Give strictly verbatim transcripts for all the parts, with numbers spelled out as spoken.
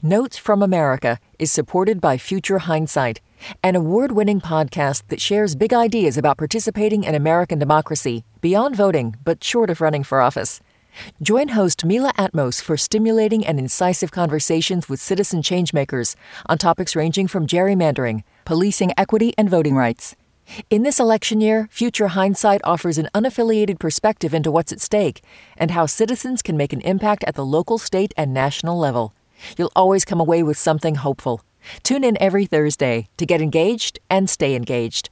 Notes from America is supported by Future Hindsight, an award-winning podcast that shares big ideas about participating in American democracy beyond voting, but short of running for office. Join host Mila Atmos for stimulating and incisive conversations with citizen changemakers on topics ranging from gerrymandering, policing equity, and voting rights. In this election year, Future Hindsight offers an unaffiliated perspective into what's at stake and how citizens can make an impact at the local, state, and national level. You'll always come away with something hopeful. Tune in every Thursday to get engaged and stay engaged.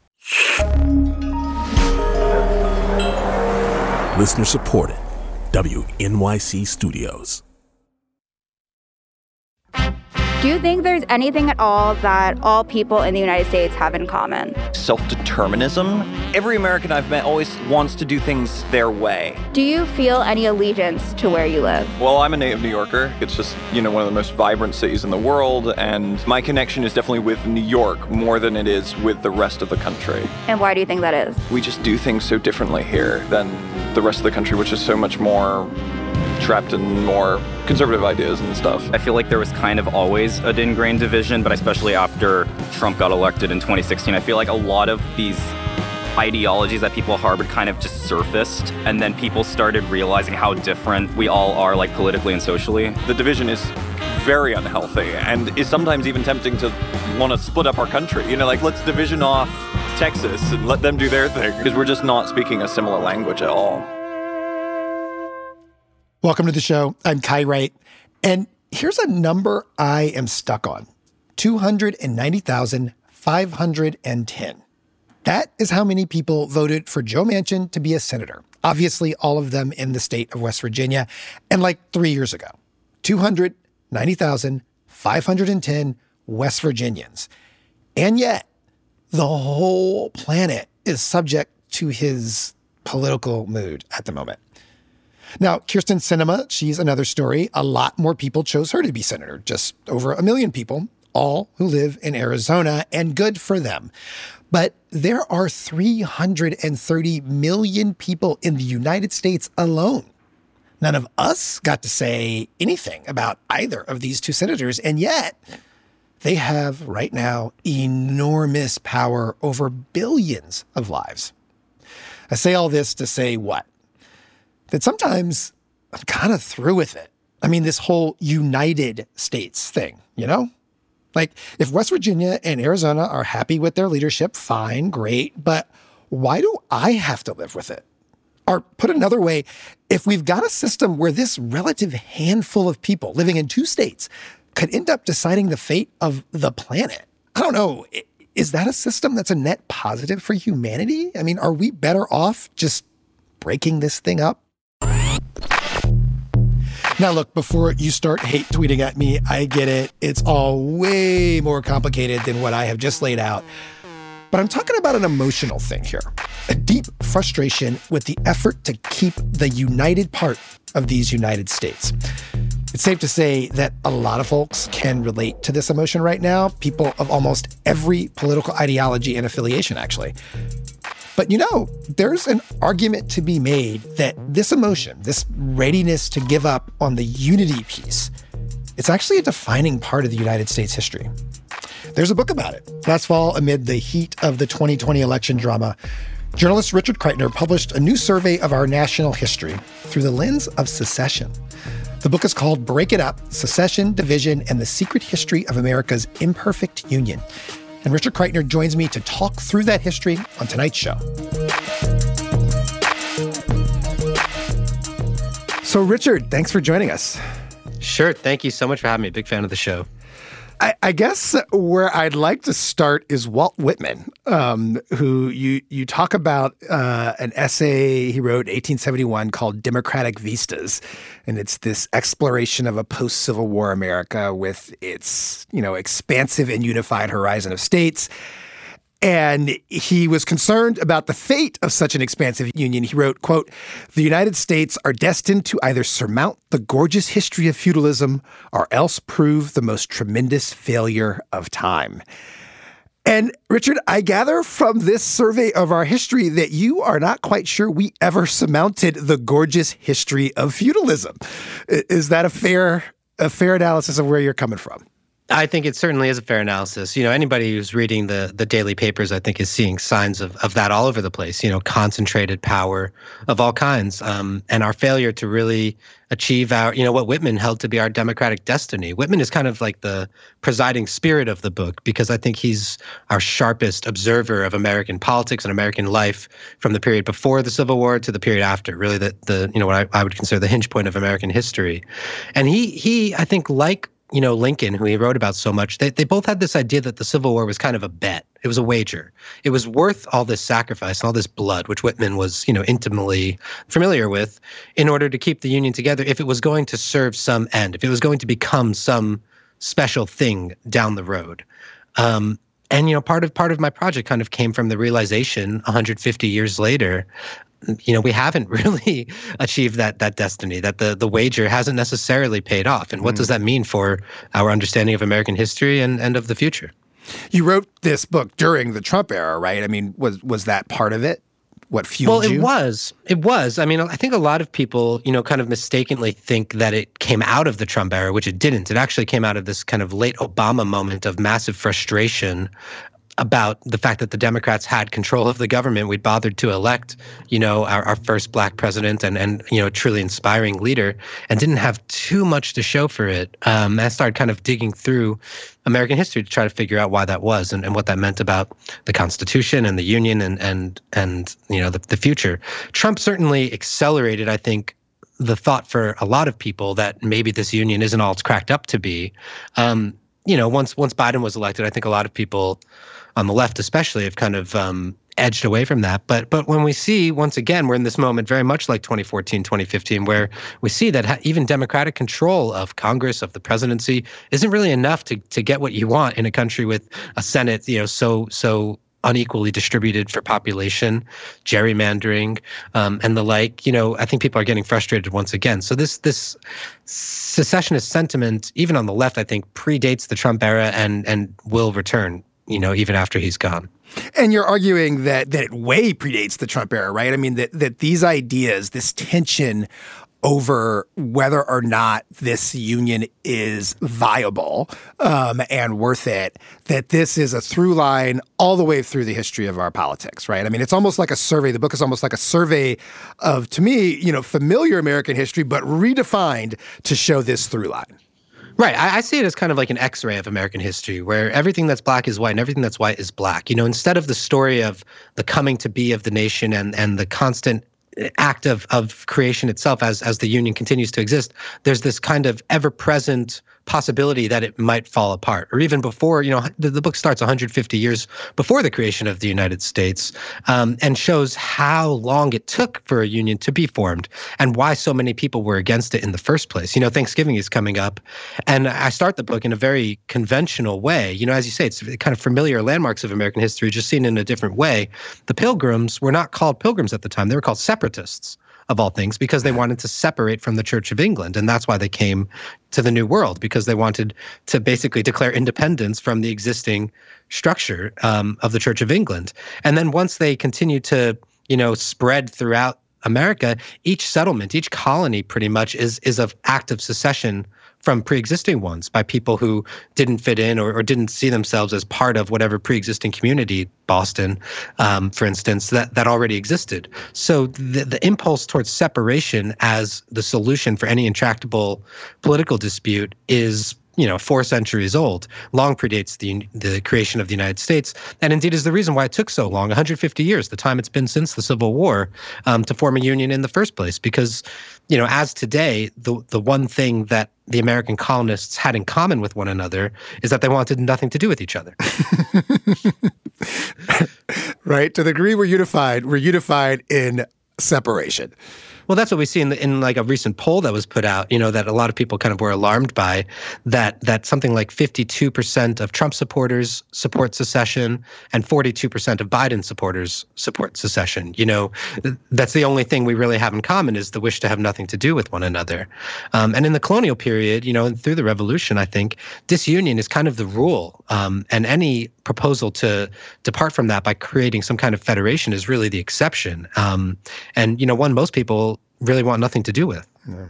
Listener supported. W N Y C Studios. Do you think there's anything at all that all people in the United States have in common? Self-determinism. Every American I've met always wants to do things their way. Do you feel any allegiance to where you live? Well, I'm a native New Yorker. It's just, you know, one of the most vibrant cities in the world, and my connection is definitely with New York more than it is with the rest of the country. And why do you think that is? We just do things so differently here than the rest of the country, which is so much more trapped in more conservative ideas and stuff. I feel like there was kind of always an ingrained division, but especially after Trump got elected in twenty sixteen, I feel like a lot of these ideologies that people harbored kind of just surfaced, and then people started realizing how different we all are, like politically and socially. The division is very unhealthy and is sometimes even tempting to want to split up our country. You know, like, let's division off Texas and let them do their thing, because we're just not speaking a similar language at all. Welcome to the show. I'm Kai Wright. And here's a number I am stuck on. two hundred ninety thousand five hundred ten. That is how many people voted for Joe Manchin to be a senator. Obviously, all of them in the state of West Virginia. And like three years ago, two hundred ninety thousand five hundred ten West Virginians. And yet, the whole planet is subject to his political mood at the moment. Now, Kyrsten Sinema, she's another story. A lot more people chose her to be senator, just over a million people, all who live in Arizona, and good for them. But there are three hundred thirty million people in the United States alone. None of us got to say anything about either of these two senators, and yet they have right now enormous power over billions of lives. I say all this to say what? That sometimes I'm kind of through with it. I mean, this whole United States thing, you know? Like, if West Virginia and Arizona are happy with their leadership, fine, great. But why do I have to live with it? Or put another way, if we've got a system where this relative handful of people living in two states could end up deciding the fate of the planet, I don't know, is that a system that's a net positive for humanity? I mean, are we better off just breaking this thing up? Now, look, before you start hate tweeting at me, I get it. It's all way more complicated than what I have just laid out. But I'm talking about an emotional thing here, a deep frustration with the effort to keep the united part of these United States. It's safe to say that a lot of folks can relate to this emotion right now, people of almost every political ideology and affiliation, actually. But, you know, there's an argument to be made that this emotion, this readiness to give up on the unity piece, it's actually a defining part of the United States history. There's a book about it. Last fall, amid the heat of the twenty twenty election drama, journalist Richard Kreitner published a new survey of our national history through the lens of secession. The book is called Break It Up, Secession, Division, and the Secret History of America's Imperfect Union. And Richard Kreitner joins me to talk through that history on tonight's show. So, Richard, thanks for joining us. Sure. Thank you so much for having me. Big fan of the show. I, I guess where I'd like to start is Walt Whitman, um, who you you talk about uh, an essay he wrote in eighteen seventy-one called Democratic Vistas. And it's this exploration of a post-Civil War America with its, you know, expansive and unified horizon of states. And he was concerned about the fate of such an expansive union. He wrote, quote, "The United States are destined to either surmount the gorgeous history of feudalism or else prove the most tremendous failure of time." And Richard, I gather from this survey of our history that you are not quite sure we ever surmounted the gorgeous history of feudalism. Is that a fair a fair analysis of where you're coming from? I think it certainly is a fair analysis. You know, anybody who's reading the the daily papers, I think, is seeing signs of, of that all over the place, you know, concentrated power of all kinds, um, and our failure to really achieve our, you know, what Whitman held to be our democratic destiny. Whitman is kind of like the presiding spirit of the book, because I think he's our sharpest observer of American politics and American life from the period before the Civil War to the period after, really the, the you know, what I, I would consider the hinge point of American history. And he, he I think, like, you know, Lincoln, who he wrote about so much, they, they both had this idea that the Civil War was kind of a bet. It was a wager. It was worth all this sacrifice and all this blood, which Whitman was, you know, intimately familiar with, in order to keep the Union together, if it was going to serve some end, if it was going to become some special thing down the road. Um, and, you know, part of part of my project kind of came from the realization one hundred fifty years later, you know, we haven't really achieved that that destiny, that the the wager hasn't necessarily paid off. And what mm. does that mean for our understanding of American history and, and of the future? You wrote this book during the Trump era, right? I mean, was was that part of it? What fueled you? Well, it you? was. It was. I mean, I think a lot of people, you know, kind of mistakenly think that it came out of the Trump era, which it didn't. It actually came out of this kind of late Obama moment of massive frustration about the fact that the Democrats had control of the government. We'd bothered to elect, you know, our, our first black president and, and, you know, a truly inspiring leader, and didn't have too much to show for it. Um, I started kind of digging through American history to try to figure out why that was, and, and what that meant about the Constitution and the Union and, and, and you know, the, the future. Trump certainly accelerated, I think, the thought for a lot of people that maybe this Union isn't all it's cracked up to be. Um, you know, once once Biden was elected, I think a lot of people on the left especially have kind of um, edged away from that. But but when we see, once again, we're in this moment very much like twenty fourteen, twenty fifteen, where we see that ha- even Democratic control of Congress, of the presidency, isn't really enough to to get what you want in a country with a Senate, you know, so so unequally distributed for population, gerrymandering, um, and the like. You know, I think people are getting frustrated once again. So this this secessionist sentiment, even on the left, I think predates the Trump era and and will return, you know, even after he's gone. And you're arguing that that it way predates the Trump era, right? I mean, that that these ideas, this tension over whether or not this union is viable um, and worth it, that this is a through line all the way through the history of our politics, right? I mean, it's almost like a survey. The book is almost like a survey of, to me, you know, familiar American history, but redefined to show this through line. Right. I, I see it as kind of like an X-ray of American history, where everything that's black is white and everything that's white is black. You know, instead of the story of the coming to be of the nation and, and the constant act of, of creation itself as, as the Union continues to exist, there's this kind of ever-present possibility that it might fall apart. Or even before, you know, the, the book starts one hundred fifty years before the creation of the United States, um, and shows how long it took for a union to be formed and why so many people were against it in the first place. You know, Thanksgiving is coming up, and I start the book in a very conventional way. You know, as you say, it's kind of familiar landmarks of American history, just seen in a different way. The Pilgrims were not called Pilgrims at the time. They were called separatists, of all things, because they wanted to separate from the Church of England. And that's why they came to the New World, because they wanted to basically declare independence from the existing structure um, of the Church of England. And then once they continued to, you know, spread throughout America, each settlement, each colony pretty much is is an act of secession from pre-existing ones by people who didn't fit in or, or didn't see themselves as part of whatever pre-existing community, Boston, um, for instance, that, that already existed. So the, the impulse towards separation as the solution for any intractable political dispute is, you know, four centuries old, long predates the the creation of the United States, and indeed is the reason why it took so long, one hundred fifty years, the time it's been since the Civil War, um, to form a union in the first place. Because, you know, as today, the the one thing that the American colonists had in common with one another is that they wanted nothing to do with each other. Right. To the degree we're unified, we're unified in separation. Well, that's what we see in the, in like a recent poll that was put out, you know, that a lot of people kind of were alarmed by, that that something like fifty-two percent of Trump supporters support secession and forty-two percent of Biden supporters support secession. You know, that's the only thing we really have in common, is the wish to have nothing to do with one another. Um, and in the colonial period, you know, and through the revolution, I think disunion is kind of the rule. Um, and any proposal to depart from that by creating some kind of federation is really the exception. Um, and, you know, one most people really want nothing to do with. Yeah.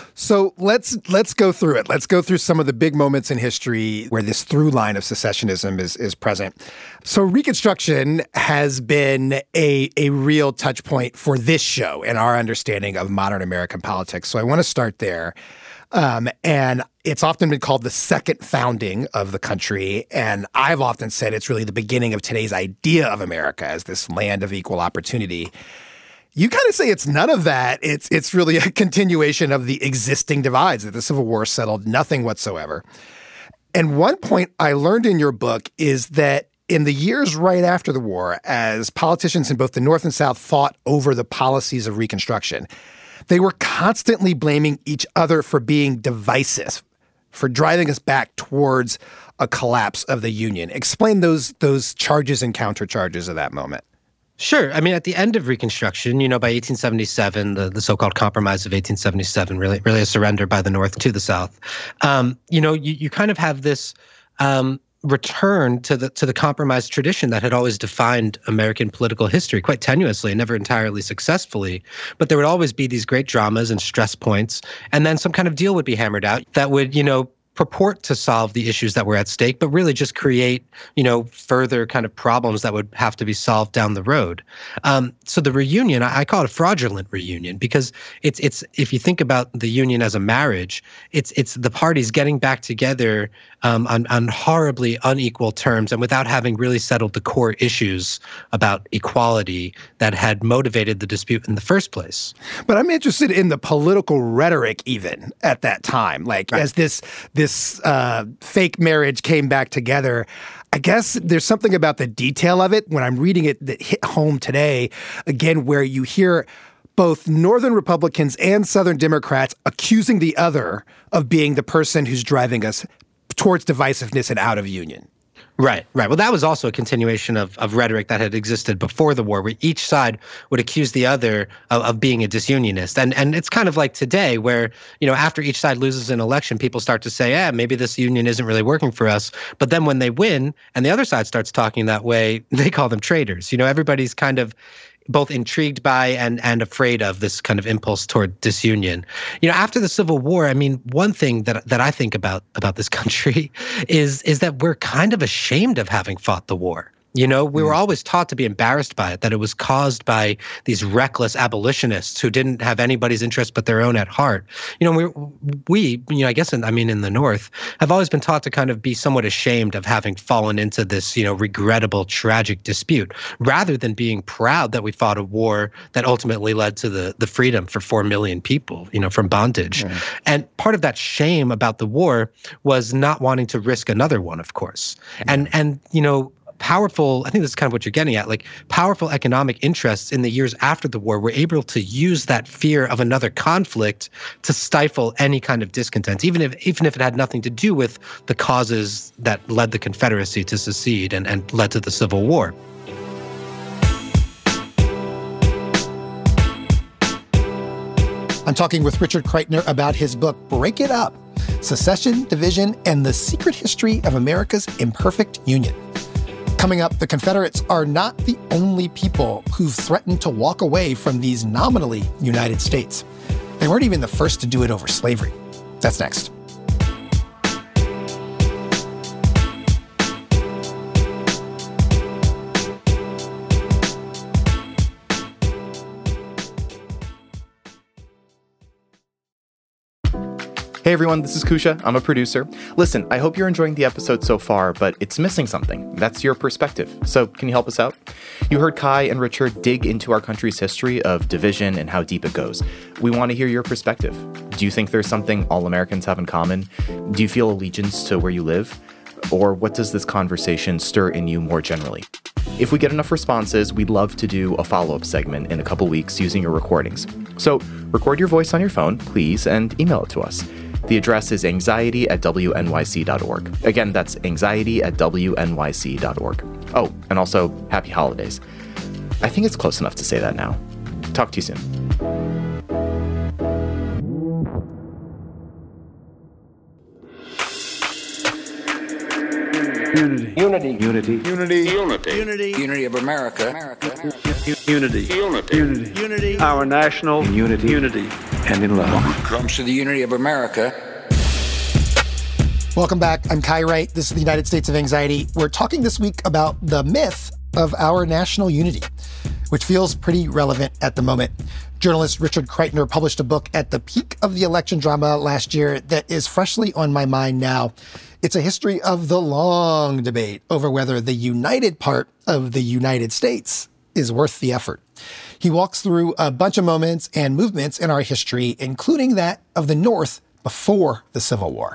So let's let's go through it. Let's go through some of the big moments in history where this through line of secessionism is is present. So Reconstruction has been a a real touch point for this show and our understanding of modern American politics. So I want to start there. Um, and it's often been called the second founding of the country. And I've often said it's really the beginning of today's idea of America as this land of equal opportunity. You kind of say it's none of that. It's it's really a continuation of the existing divides that the Civil War settled nothing whatsoever. And one point I learned in your book is that in the years right after the war, as politicians in both the North and South fought over the policies of Reconstruction, they were constantly blaming each other for being divisive, for driving us back towards a collapse of the Union. Explain those those charges and countercharges of that moment. Sure. I mean, at the end of Reconstruction, you know, by eighteen seventy-seven, the, the so-called Compromise of eighteen seventy-seven, really, really a surrender by the North to the South. Um, you know, you, you kind of have this um, return to the to the compromise tradition that had always defined American political history, quite tenuously and never entirely successfully. But there would always be these great dramas and stress points, and then some kind of deal would be hammered out that would, you know, purport to solve the issues that were at stake, but really just create, you know, further kind of problems that would have to be solved down the road. Um, so the reunion, I, I call it a fraudulent reunion because it's it's if you think about the Union as a marriage, it's it's the parties getting back together um, on on horribly unequal terms and without having really settled the core issues about equality that had motivated the dispute in the first place. But I'm interested in the political rhetoric even at that time, like right. as this. This uh, fake marriage came back together. I guess there's something about the detail of it when I'm reading it that hit home today, again, where you hear both Northern Republicans and Southern Democrats accusing the other of being the person who's driving us towards divisiveness and out of union. Right, right. Well, that was also a continuation of, of rhetoric that had existed before the war, where each side would accuse the other of, of being a disunionist. And and it's kind of like today where, you know, after each side loses an election, people start to say, yeah, maybe this union isn't really working for us. But then when they win and the other side starts talking that way, they call them traitors. You know, everybody's kind of both intrigued by and and afraid of this kind of impulse toward disunion. You know, after the Civil War, I mean, one thing that that I think about about this country is is that we're kind of ashamed of having fought the war. You know, we were always taught to be embarrassed by it, that it was caused by these reckless abolitionists who didn't have anybody's interest but their own at heart. You know, we, we you know, I guess, in, I mean, in the North, have always been taught to kind of be somewhat ashamed of having fallen into this, you know, regrettable, tragic dispute, rather than being proud that we fought a war that ultimately led to the, the freedom for four million people, you know, from bondage. Right. And part of that shame about the war was not wanting to risk another one, of course. Yeah. And, and you know, powerful, I think this is kind of what you're getting at, like powerful economic interests in the years after the war were able to use that fear of another conflict to stifle any kind of discontent, even if even if it had nothing to do with the causes that led the Confederacy to secede and, and led to the Civil War. I'm talking with Richard Kreitner about his book, Break It Up, Secession, Division, and the Secret History of America's Imperfect Union. Coming up, the Confederates are not the only people who've threatened to walk away from these nominally United States. They weren't even the first to do it over slavery. That's next. Hey everyone, this is Kusha. I'm a producer. Listen, I hope you're enjoying the episode so far, but it's missing something. That's your perspective. So can you help us out? You heard Kai and Richard dig into our country's history of division and how deep it goes. We want to hear your perspective. Do you think there's something all Americans have in common? Do you feel allegiance to where you live? Or what does this conversation stir in you more generally? If we get enough responses, we'd love to do a follow-up segment in a couple weeks using your recordings. So record your voice on your phone, please, and email it to us. The address is anxiety at W N Y C dot org. Again, that's anxiety at W N Y C dot org. Oh, and also, happy holidays. I think it's close enough to say that now. Talk to you soon. Unity. Unity. Unity. Unity. Unity. Unity. Unity of America. America. Unity. Unity. Unity. Unity. Our national unity. Unity. and in love. Comes to the unity of America. Welcome back. I'm Kai Wright. This is the United States of Anxiety. We're talking this week about the myth of our national unity, which feels pretty relevant at the moment. Journalist Richard Kreitner published a book at the peak of the election drama last year that is freshly on my mind now. It's a history of the long debate over whether the united part of the United States is worth the effort. He walks through a bunch of moments and movements in our history, including that of the North before the Civil War.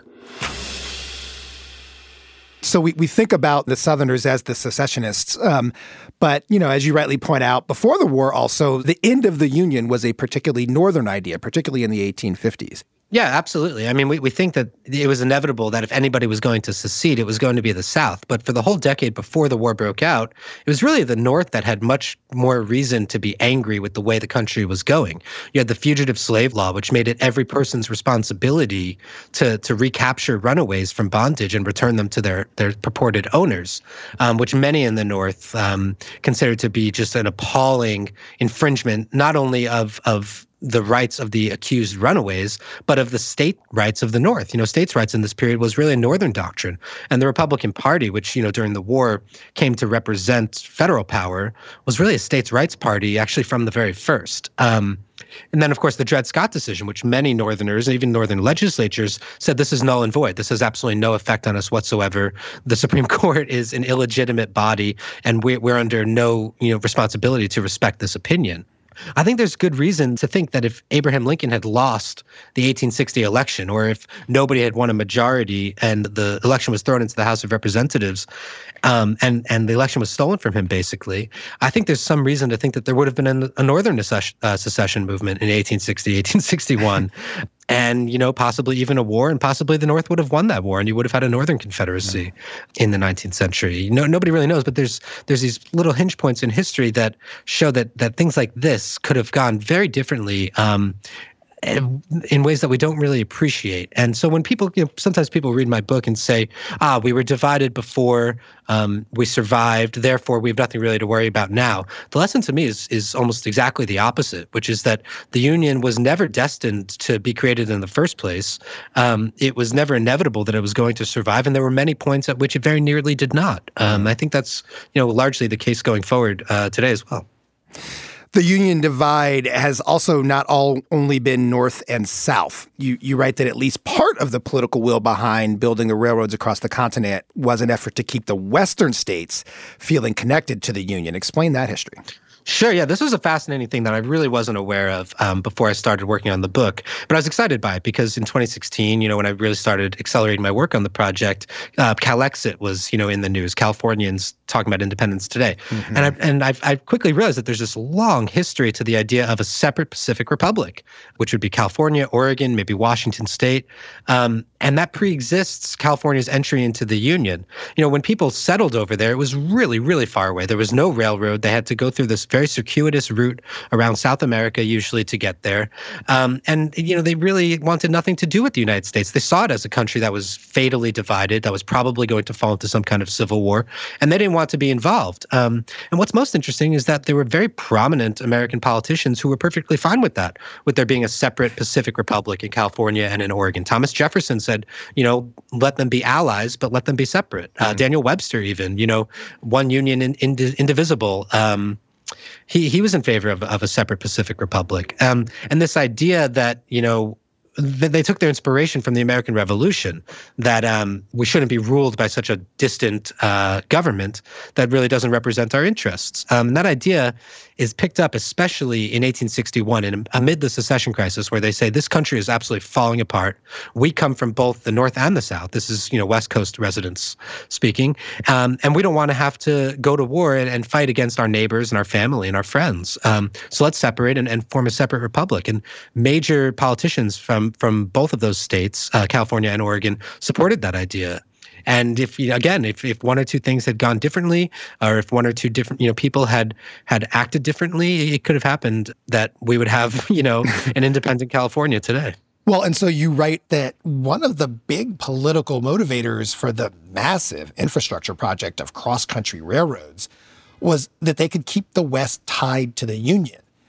So we, we think about the Southerners as the secessionists. Um, but, you know, as you rightly point out, before the war also, the end of the Union was a particularly Northern idea, particularly in the eighteen fifties. Yeah, absolutely. I mean, we, we think that it was inevitable that if anybody was going to secede, it was going to be the South. But for the whole decade before the war broke out, it was really the North that had much more reason to be angry with the way the country was going. You had the fugitive slave law, which made it every person's responsibility to, to recapture runaways from bondage and return them to their, their purported owners, um, which many in the North um, considered to be just an appalling infringement, not only of of the rights of the accused runaways, but of the state rights of the North. You know, states' rights in this period was really a Northern doctrine. And the Republican Party, which, you know, during the war came to represent federal power, was really a states' rights party actually from the very first. Um, and then, of course, the Dred Scott decision, which many Northerners, even Northern legislatures, said this is null and void. This has absolutely no effect on us whatsoever. The Supreme Court is an illegitimate body, and we're, we're under no, you know, responsibility to respect this opinion. I think there's good reason to think that if Abraham Lincoln had lost the eighteen sixty election, or if nobody had won a majority and the election was thrown into the House of Representatives, um, and, and the election was stolen from him, basically, I think there's some reason to think that there would have been a, a Northern uh, secession movement in eighteen sixty, eighteen sixty-one. And, you know, possibly even a war, and possibly the North would have won that war, and you would have had a Northern Confederacy mm. in the nineteenth century. No, nobody really knows, but there's there's these little hinge points in history that show that that things like this could have gone very differently um, in ways that we don't really appreciate. And so when people, you know, sometimes people read my book and say, ah, we were divided before, um, we survived, therefore we have nothing really to worry about now. The lesson to me is is almost exactly the opposite, which is that the Union was never destined to be created in the first place. Um, it was never inevitable that it was going to survive, and there were many points at which it very nearly did not. Um, I think that's, you know, largely the case going forward uh, today as well. The Union divide has also not all only been North and South. You you write that at least part of the political will behind building the railroads across the continent was an effort to keep the Western states feeling connected to the Union. Explain that history. Sure. Yeah, this was a fascinating thing that I really wasn't aware of um, before I started working on the book. But I was excited by it because in twenty sixteen, you know, when I really started accelerating my work on the project, uh, Calexit was, you know, in the news. Californians talking about independence today. Mm-hmm. And I and I've, I quickly realized that there's this long history to the idea of a separate Pacific Republic, which would be California, Oregon, maybe Washington State. Um, and that preexists California's entry into the Union. You know, when people settled over there, it was really, really far away. There was no railroad. They had to go through this very circuitous route around South America, usually, to get there. Um, and, you know, they really wanted nothing to do with the United States. They saw it as a country that was fatally divided, that was probably going to fall into some kind of civil war, and they didn't want to be involved. Um, and what's most interesting is that there were very prominent American politicians who were perfectly fine with that, with there being a separate Pacific Republic in California and in Oregon. Thomas Jefferson said, you know, let them be allies, but let them be separate. Uh, mm-hmm. Daniel Webster even, you know, one union in, in, indivisible. Um, He he was in favor of, of a separate Pacific Republic. Um, and this idea that, you know, th- they took their inspiration from the American Revolution, that um, we shouldn't be ruled by such a distant uh, government that really doesn't represent our interests. Um, and that idea is picked up especially in eighteen sixty-one, and amid the secession crisis, where they say this country is absolutely falling apart. We come from both the North and the South. This is, you know, West Coast residents speaking. Um, and we don't want to have to go to war and, and fight against our neighbors and our family and our friends. Um, so let's separate and, and form a separate republic. And major politicians from, from both of those states, uh, California and Oregon, supported that idea. And if, you know, again, if, if one or two things had gone differently, or if one or two different, you know, people had had acted differently, it could have happened that we would have, you know, an independent California today. Well, and so you write that one of the big political motivators for the massive infrastructure project of cross-country railroads was that they could keep the West tied to the Union.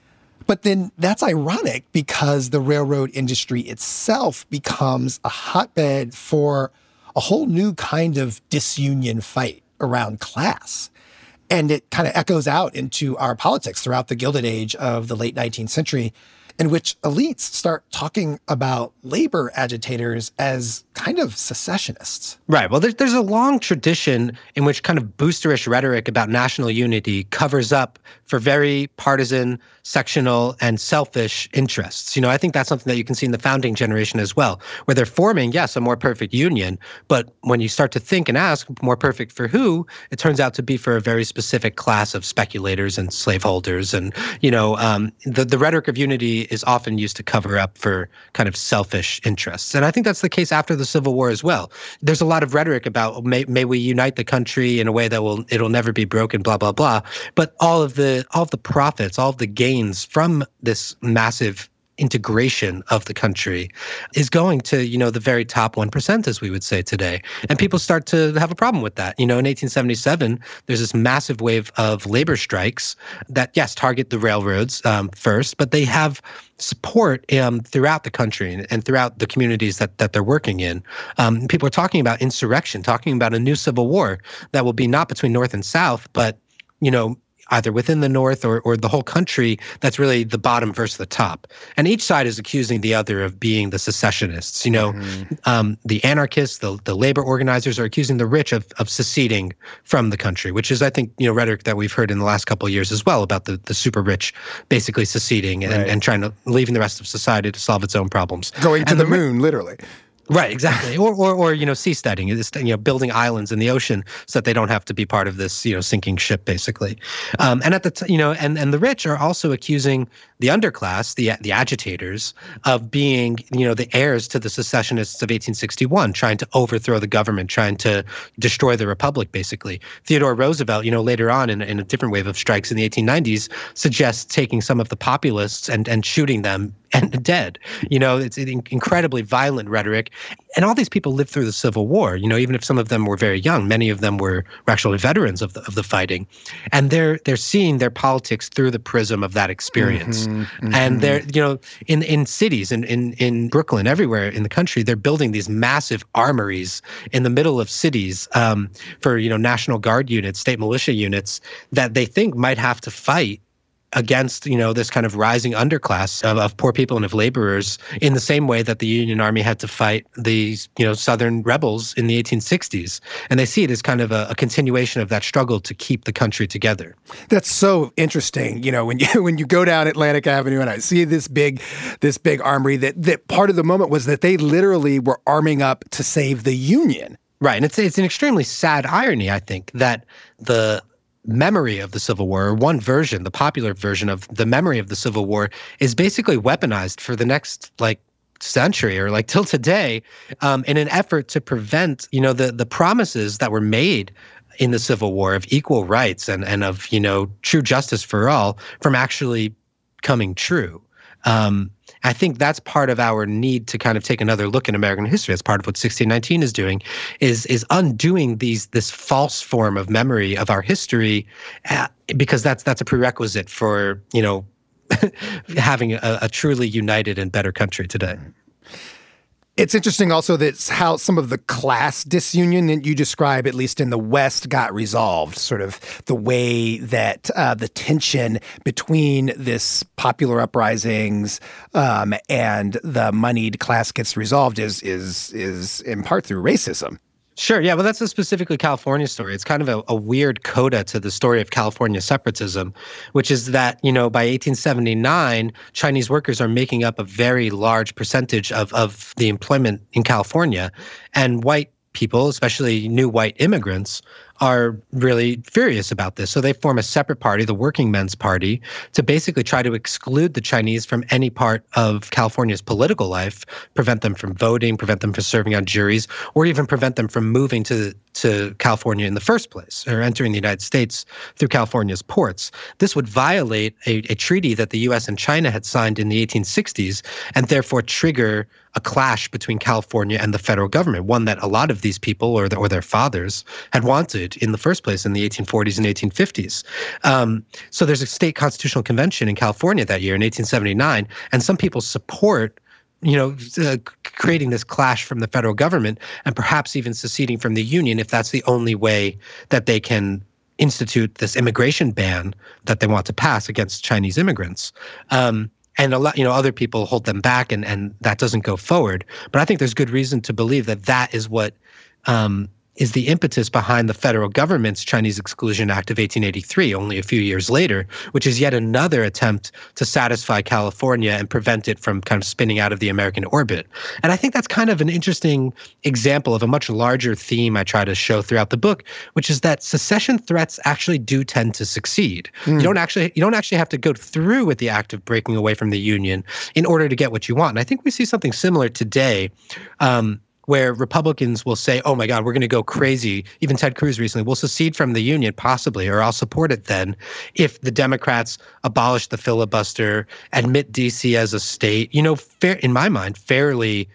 But then that's ironic because the railroad industry itself becomes a hotbed for a whole new kind of disunion fight around class. And it kind of echoes out into our politics throughout the Gilded Age of the late nineteenth century, in which elites start talking about labor agitators as kind of secessionists. Right. Well, there's, there's a long tradition in which kind of boosterish rhetoric about national unity covers up for very partisan, sectional, and selfish interests. You know, I think that's something that you can see in the founding generation as well, where they're forming, yes, a more perfect union, but when you start to think and ask, more perfect for who, it turns out to be for a very specific class of speculators and slaveholders. And, you know, um, the, the rhetoric of unity is often used to cover up for kind of selfish interests. And I think that's the case after the Civil War as well. There's a lot of rhetoric about may, may we unite the country in a way that will it'll never be broken, blah, blah, blah. But all of the all of the profits, all of the gains from this massive integration of the country is going to, you know, the very top one percent, as we would say today. And people start to have a problem with that. You know, in eighteen seventy-seven, there's this massive wave of labor strikes that, yes, target the railroads um, first, but they have support um, throughout the country and, and throughout the communities that, that they're working in. Um, people are talking about insurrection, talking about a new civil war that will be not between North and South, but, you know, either within the North or, or the whole country, that's really the bottom versus the top. And each side is accusing the other of being the secessionists. You know, mm-hmm. um, the anarchists, the, the labor organizers are accusing the rich of, of seceding from the country, which is, I think, you know, rhetoric that we've heard in the last couple of years as well about the, the super rich basically seceding and, right. and trying to leaving the rest of society to solve its own problems. Going to and the, the moon, literally. Right, exactly. Or, or, or, you know, seasteading, you know, building islands in the ocean so that they don't have to be part of this, you know, sinking ship, basically. Um, and at the, t- you know, and, and the rich are also accusing the underclass, the the agitators, of being, you know, the heirs to the secessionists of eighteen sixty-one, trying to overthrow the government, trying to destroy the republic, basically. Theodore Roosevelt, you know, later on in, in a different wave of strikes in the eighteen nineties, suggests taking some of the populists and, and shooting them and dead. You know, it's an incredibly violent rhetoric. And all these people lived through the Civil War, you know, even if some of them were very young, many of them were, were actually veterans of the of the fighting. And they're they're seeing their politics through the prism of that experience. Mm-hmm, mm-hmm. And they're, you know, in, in cities, in, in, in Brooklyn, everywhere in the country, they're building these massive armories in the middle of cities um, for, you know, National Guard units, state militia units that they think might have to fight against, you know, this kind of rising underclass of, of poor people and of laborers in the same way that the Union Army had to fight these, you know, Southern rebels in the eighteen sixties. And they see it as kind of a, a continuation of that struggle to keep the country together. That's so interesting. You know, when you when you go down Atlantic Avenue and I see this big this big armory, that that part of the moment was that they literally were arming up to save the Union. Right. And it's it's an extremely sad irony, I think, that the memory of the Civil War, or one version, the popular version of the memory of the Civil War, is basically weaponized for the next, like, century or like till today um, in an effort to prevent, you know, the the promises that were made in the Civil War of equal rights and, and of, you know, true justice for all from actually coming true. Um, I think that's part of our need to kind of take another look in American history. That's part of what sixteen nineteen is doing, is is undoing these this false form of memory of our history, uh, because that's that's a prerequisite for, you know, having a, a truly united and better country today. It's interesting also that how some of the class disunion that you describe, at least in the West, got resolved. Sort of the way that uh, the tension between this popular uprisings um, and the moneyed class gets resolved is is is in part through racism. Sure. Yeah. Well, that's a specifically California story. It's kind of a, a weird coda to the story of California separatism, which is that, you know, by eighteen seventy-nine, Chinese workers are making up a very large percentage of, of the employment in California. And white people, especially new white immigrants, are really furious about this. So they form a separate party, the Working Men's Party, to basically try to exclude the Chinese from any part of California's political life, prevent them from voting, prevent them from serving on juries, or even prevent them from moving to, to California in the first place, or entering the United States through California's ports. This would violate a, a treaty that the U S and China had signed in the eighteen sixties, and therefore trigger a clash between California and the federal government, one that a lot of these people or, the, or their fathers had wanted created in the first place in the eighteen forties and eighteen fifties. Um, so there's a state constitutional convention in California that year in eighteen seventy-nine, and some people support you know, uh, creating this clash from the federal government and perhaps even seceding from the Union if that's the only way that they can institute this immigration ban that they want to pass against Chinese immigrants. Um, and a lot, you know, other people hold them back, and, and that doesn't go forward. But I think there's good reason to believe that that is what um, is the impetus behind the federal government's Chinese Exclusion Act of eighteen eighty-three, only a few years later, which is yet another attempt to satisfy California and prevent it from kind of spinning out of the American orbit. And I think that's kind of an interesting example of a much larger theme I try to show throughout the book, which is that secession threats actually do tend to succeed. Mm. You don't actually you don't actually have to go through with the act of breaking away from the Union in order to get what you want. And I think we see something similar today. Um, where Republicans will say, oh my God, we're going to go crazy. Even Ted Cruz recently, we'll secede from the Union possibly, or I'll support it then, if the Democrats abolish the filibuster, admit D C as a state, you know, fair, in my mind, fairly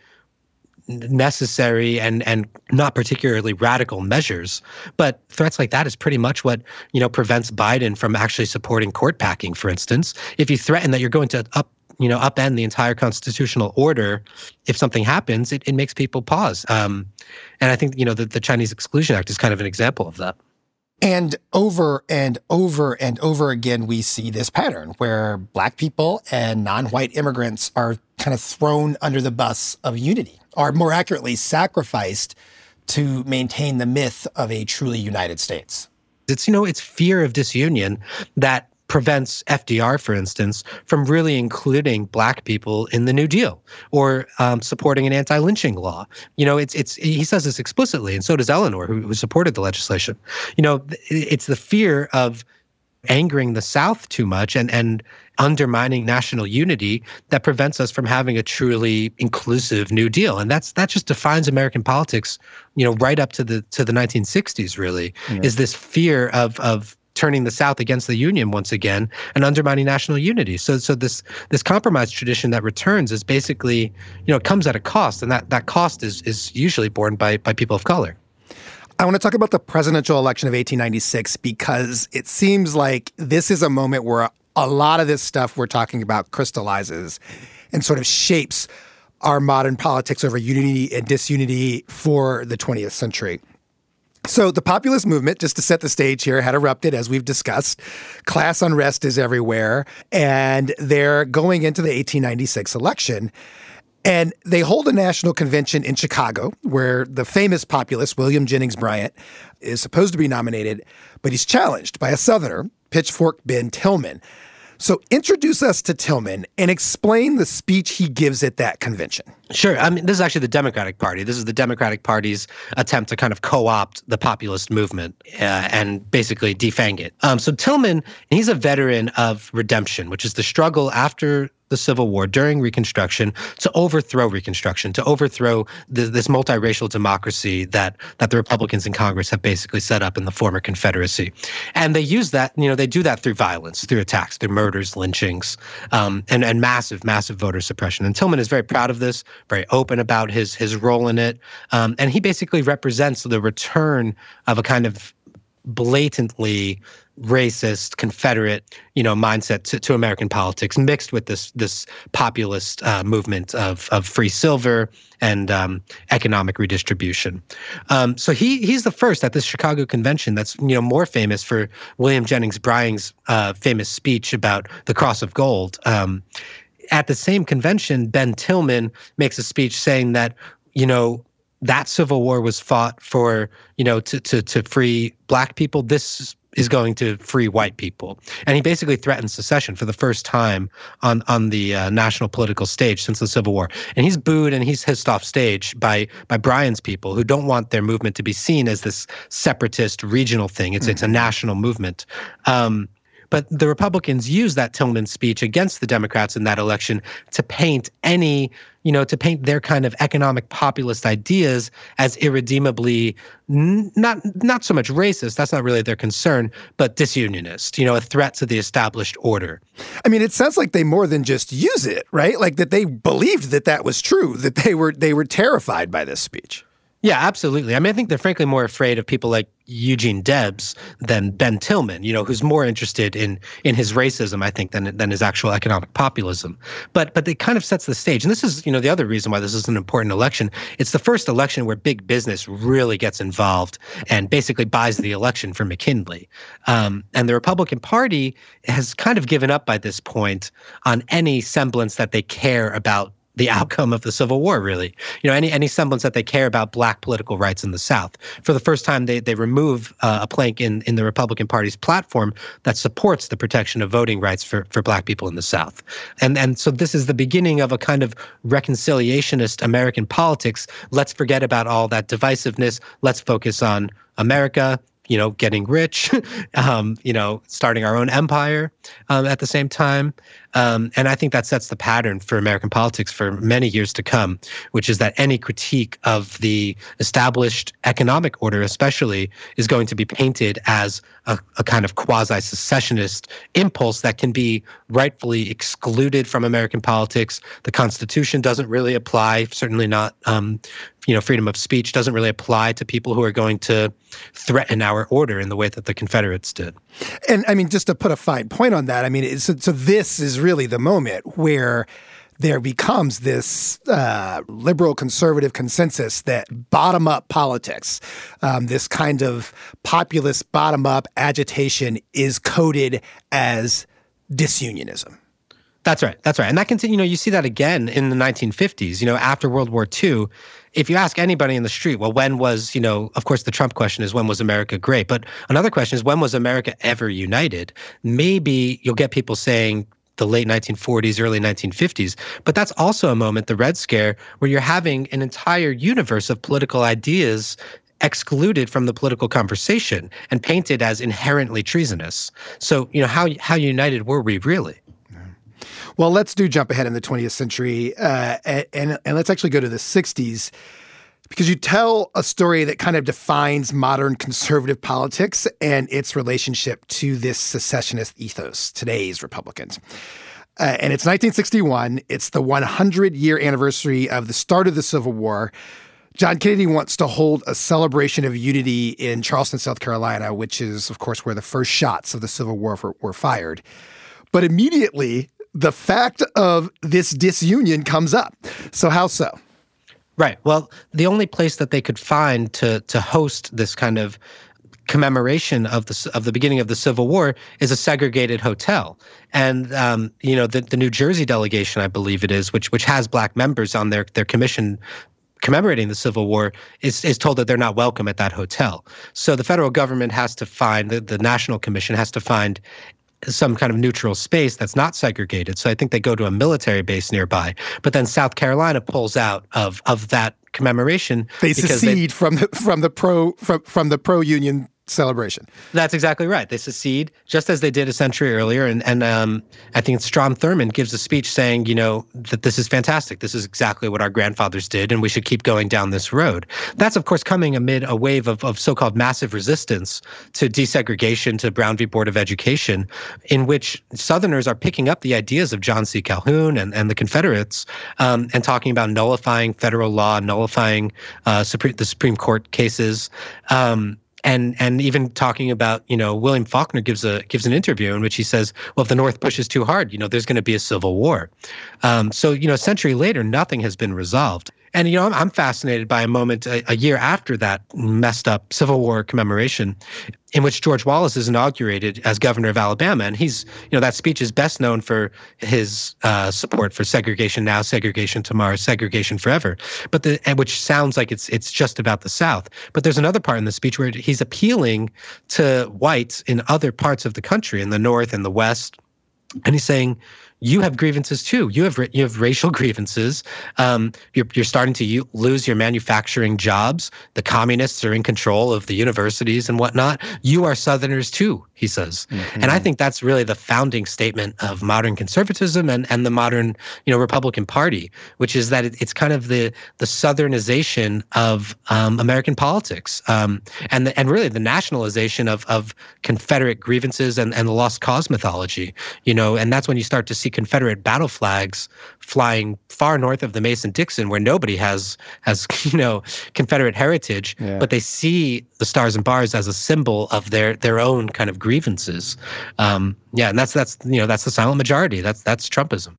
necessary and and not particularly radical measures. But threats like that is pretty much what, you know, prevents Biden from actually supporting court packing, for instance. If you threaten that you're going to up you know, upend the entire constitutional order, if something happens, it, it makes people pause. Um, and I think, you know, the, the Chinese Exclusion Act is kind of an example of that. And over and over and over again, we see this pattern where Black people and non-white immigrants are kind of thrown under the bus of unity, or more accurately, sacrificed to maintain the myth of a truly united states. It's, you know, it's fear of disunion that prevents F D R, for instance, from really including Black people in the New Deal or um, supporting an anti-lynching law. You know, it's it's he says this explicitly, and so does Eleanor, who, who supported the legislation. You know, it's the fear of angering the South too much and and undermining national unity that prevents us from having a truly inclusive New Deal. And that's that just defines American politics, you know, right up to the to the nineteen sixties, really, yeah. is this fear of of turning the South against the Union once again and undermining national unity. So so this this compromise tradition that returns is basically, you know, it comes at a cost, and that, that cost is is usually borne by by people of color. I want to talk about the presidential election of eighteen ninety-six because it seems like this is a moment where a lot of this stuff we're talking about crystallizes and sort of shapes our modern politics over unity and disunity for the twentieth century. So the populist movement, just to set the stage here, had erupted, as we've discussed. Class unrest is everywhere, and they're going into the eighteen ninety-six election. And they hold a national convention in Chicago, where the famous populist William Jennings Bryan is supposed to be nominated, but he's challenged by a Southerner, Pitchfork Ben Tillman. So introduce us to Tillman and explain the speech he gives at that convention. Sure. I mean, this is actually the Democratic Party. This is the Democratic Party's attempt to kind of co-opt the populist movement uh, and basically defang it. Um, so Tillman, he's a veteran of redemption, which is the struggle after the Civil War, during Reconstruction, to overthrow Reconstruction, to overthrow the, this multiracial democracy that that the Republicans in Congress have basically set up in the former Confederacy. And they use that, you know, they do that through violence, through attacks, through murders, lynchings, um, and, and massive, massive voter suppression. And Tillman is very proud of this, very open about his, his role in it. Um, and he basically represents the return of a kind of blatantly racist, Confederate, you know, mindset to, to American politics, mixed with this this populist uh, movement of of free silver and um, economic redistribution. Um, so he he's the first at this Chicago convention that's, you know, more famous for William Jennings Bryan's uh, famous speech about the Cross of Gold. Um, at the same convention, Ben Tillman makes a speech saying that, you know, that Civil War was fought for, you know, to to to free Black people. This is going to free white people. And he basically threatens secession for the first time on on the uh, national political stage since the Civil War. And he's booed and he's hissed off stage by by Bryan's people, who don't want their movement to be seen as this separatist regional thing. It's mm-hmm. it's a national movement. Um, But the Republicans used that Tillman speech against the Democrats in that election to paint any, you know, to paint their kind of economic populist ideas as irredeemably n- not not so much racist, that's not really their concern, but disunionist, you know, a threat to the established order. I mean, it sounds like they more than just use it, right? Like that they believed that that was true, that they were they were terrified by this speech. Yeah, absolutely. I mean, I think they're frankly more afraid of people like Eugene Debs than Ben Tillman, you know, who's more interested in in his racism, I think, than than his actual economic populism. But but it kind of sets the stage. And this is, you know, the other reason why this is an important election. It's the first election where big business really gets involved and basically buys the election for McKinley. Um, and the Republican Party has kind of given up by this point on any semblance that they care about the outcome of the Civil War, really. You know, any any semblance that they care about black political rights in the South. For the first time, they they remove uh, a plank in, in the Republican Party's platform that supports the protection of voting rights for, for black people in the South. And and so this is the beginning of a kind of reconciliationist American politics. Let's forget about all that divisiveness. Let's focus on America, you know, getting rich, um, you know, starting our own empire um, at the same time. Um, and I think that sets the pattern for American politics for many years to come, which is that any critique of the established economic order especially is going to be painted as a, a kind of quasi-secessionist impulse that can be rightfully excluded from American politics. The Constitution doesn't really apply, certainly not, um, you know, freedom of speech doesn't really apply to people who are going to threaten our order in the way that the Confederates did. And I mean, just to put a fine point on that, I mean, so, so this is really the moment where there becomes this uh, liberal conservative consensus that bottom-up politics, um, this kind of populist bottom-up agitation is coded as disunionism. That's right. That's right. And that continue, you know, you see that again in the nineteen fifties, you know, after World War Two. If you ask anybody in the street, well, when was, you know, of course, the Trump question is, when was America great? But another question is, when was America ever united? Maybe you'll get people saying the late nineteen forties, early nineteen fifties. But that's also a moment, the Red Scare, where you're having an entire universe of political ideas excluded from the political conversation and painted as inherently treasonous. So, you know, how how united were we really? Well, let's do jump ahead in the twentieth century, uh, and, and let's actually go to the sixties, because you tell a story that kind of defines modern conservative politics and its relationship to this secessionist ethos, today's Republicans. Uh, and it's nineteen sixty-one. It's the hundred-year anniversary of the start of the Civil War. John Kennedy wants to hold a celebration of unity in Charleston, South Carolina, which is, of course, where the first shots of the Civil War were, were fired. But immediately, the fact of this disunion comes up. So how so? Right. Well, the only place that they could find to to host this kind of commemoration of the of the beginning of the Civil War is a segregated hotel. And um, you know, the, the New Jersey delegation, I believe it is, which which has black members on their their commission commemorating the Civil War, is is told that they're not welcome at that hotel. So the federal government has to find, the, the National Commission has to find some kind of neutral space that's not segregated. So I think they go to a military base nearby. But then South Carolina pulls out of of that commemoration. They secede they, from the from the pro from from the pro-union celebration. That's exactly right. They secede, just as they did a century earlier. And and um, I think Strom Thurmond gives a speech saying, you know, that this is fantastic. This is exactly what our grandfathers did, and we should keep going down this road. That's, of course, coming amid a wave of, of so-called massive resistance to desegregation, to Brown v. Board of Education, in which Southerners are picking up the ideas of John C. Calhoun and, and the Confederates um, and talking about nullifying federal law, nullifying uh, Supreme, the Supreme Court cases. Um, And and even talking about, you know, William Faulkner gives a gives an interview in which he says, well, if the North pushes too hard, you know, there's going to be a civil war. Um, so, you know, a century later, nothing has been resolved. And, you know, I'm, I'm fascinated by a moment a, a year after that messed up Civil War commemoration in which George Wallace is inaugurated as governor of Alabama. And he's, you know, that speech is best known for his uh, support for segregation now, segregation tomorrow, segregation forever. But the, and which sounds like it's it's just about the South. But there's another part in the speech where he's appealing to whites in other parts of the country, in the North and the West. And he's saying, you have grievances too. You have you have racial grievances. Um, you're you're starting to u- lose your manufacturing jobs. The communists are in control of the universities and whatnot. You are Southerners too, he says. Mm-hmm. And I think that's really the founding statement of modern conservatism and, and the modern, you know, Republican Party, which is that it, it's kind of the the Southernization of um, American politics, um, and the, and really the nationalization of of Confederate grievances and, and the lost cause mythology. You know, and that's when you start to see Confederate battle flags flying far north of the Mason-Dixon, where nobody has, has you know, Confederate heritage, yeah. but they see the Stars and Bars as a symbol of their their own kind of grievances. Um, yeah, and that's that's you know that's the silent majority. That's that's Trumpism.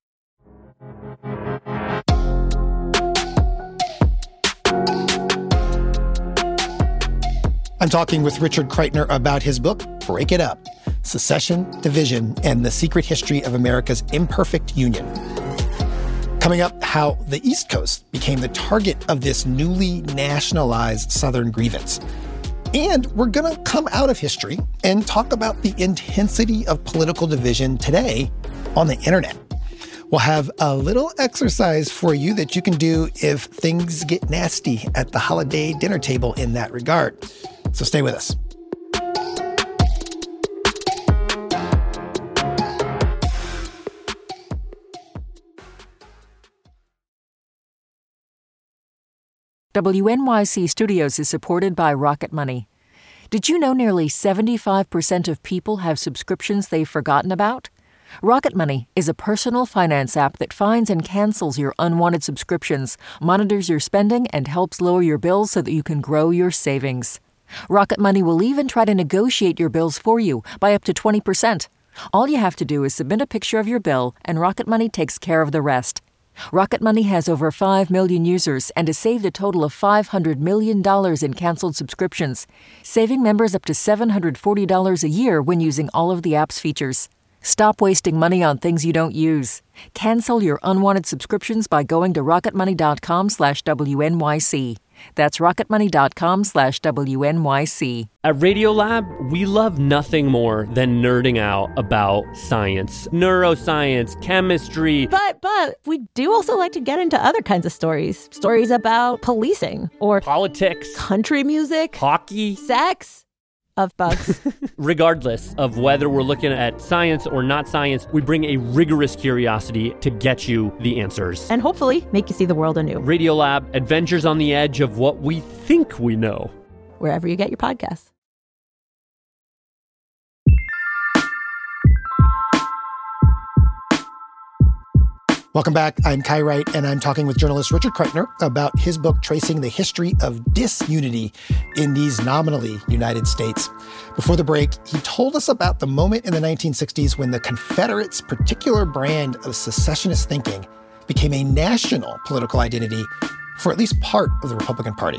I'm talking with Richard Kreitner about his book, Break It Up, Secession, Division, and the Secret History of America's Imperfect Union. Coming up, how the East Coast became the target of this newly nationalized Southern grievance. And we're going to come out of history and talk about the intensity of political division today on the internet. We'll have a little exercise for you that you can do if things get nasty at the holiday dinner table in that regard. So stay with us. W N Y C Studios is supported by Rocket Money. Did you know nearly seventy-five percent of people have subscriptions they've forgotten about? Rocket Money is a personal finance app that finds and cancels your unwanted subscriptions, monitors your spending, and helps lower your bills so that you can grow your savings. Rocket Money will even try to negotiate your bills for you by up to twenty percent. All you have to do is submit a picture of your bill, and Rocket Money takes care of the rest. Rocket Money has over five million users and has saved a total of five hundred million dollars in canceled subscriptions, saving members up to seven hundred forty dollars a year when using all of the app's features. Stop wasting money on things you don't use. Cancel your unwanted subscriptions by going to rocketmoney.com slash WNYC. That's rocketmoney.com slash WNYC. At Radiolab, we love nothing more than nerding out about science, neuroscience, chemistry. But, but, we do also like to get into other kinds of stories. Stories about policing or politics, country music, hockey, sex. Of bugs. Regardless of whether we're looking at science or not science, we bring a rigorous curiosity to get you the answers. And hopefully make you see the world anew. Radiolab, adventures on the edge of what we think we know. Wherever you get your podcasts. Welcome back. I'm Kai Wright, and I'm talking with journalist Richard Kreitner about his book tracing the history of disunity in these nominally United States. Before the break, he told us about the moment in the nineteen sixties when the Confederates' particular brand of secessionist thinking became a national political identity for at least part of the Republican Party.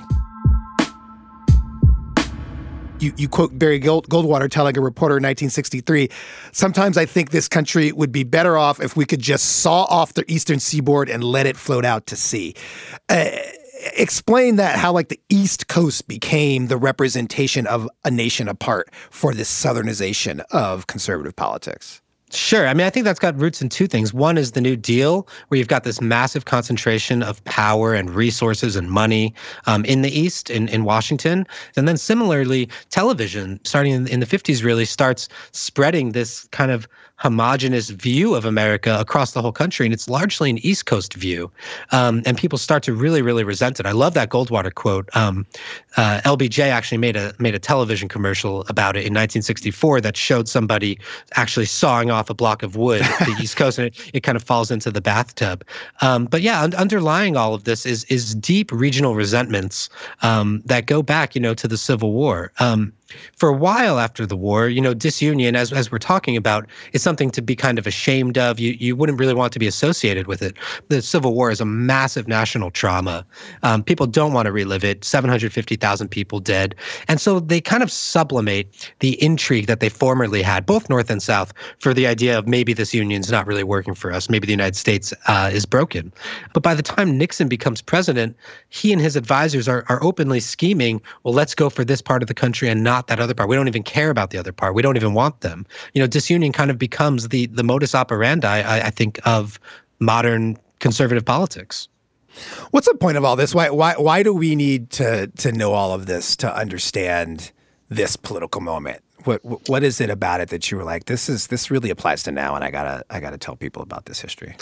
You, you quote Barry Gold, Goldwater telling a reporter in nineteen sixty-three, "Sometimes I think this country would be better off if we could just saw off the eastern seaboard and let it float out to sea." Uh, explain that, how like the East Coast became the representation of a nation apart for this southernization of conservative politics. Sure. I mean, I think that's got roots in two things. One is the New Deal, where you've got this massive concentration of power and resources and money um, in the East, in, in Washington. And then similarly, television, starting in, in the fifties, really starts spreading this kind of homogenous view of America across the whole country. And it's largely an East Coast view. Um, and people start to really, really resent it. I love that Goldwater quote. Um, uh, L B J actually made a made a television commercial about it in nineteen sixty-four that showed somebody actually sawing off a block of wood at the East Coast, and it, it kind of falls into the bathtub. Um, but yeah, un- underlying all of this is is deep regional resentments um, that go back, you know, to the Civil War. Um, For a while after the war, you know, disunion, as as we're talking about, is something to be kind of ashamed of. You you wouldn't really want to be associated with it. The Civil War is a massive national trauma. Um, people don't want to relive it. seven hundred fifty thousand people dead. And so they kind of sublimate the intrigue that they formerly had, both North and South, for the idea of maybe this union's not really working for us. Maybe the United States uh, is broken. But by the time Nixon becomes president, he and his advisors are, are openly scheming, well, let's go for this part of the country and not that other part. We don't even care about the other part. We don't even want them. You know, disunion kind of becomes the the modus operandi, I, I think, of modern conservative politics. What's the point of all this? Why why why do we need to to know all of this to understand this political moment? What what is it about it that you were like, this is this really applies to now, and I gotta I gotta tell people about this history?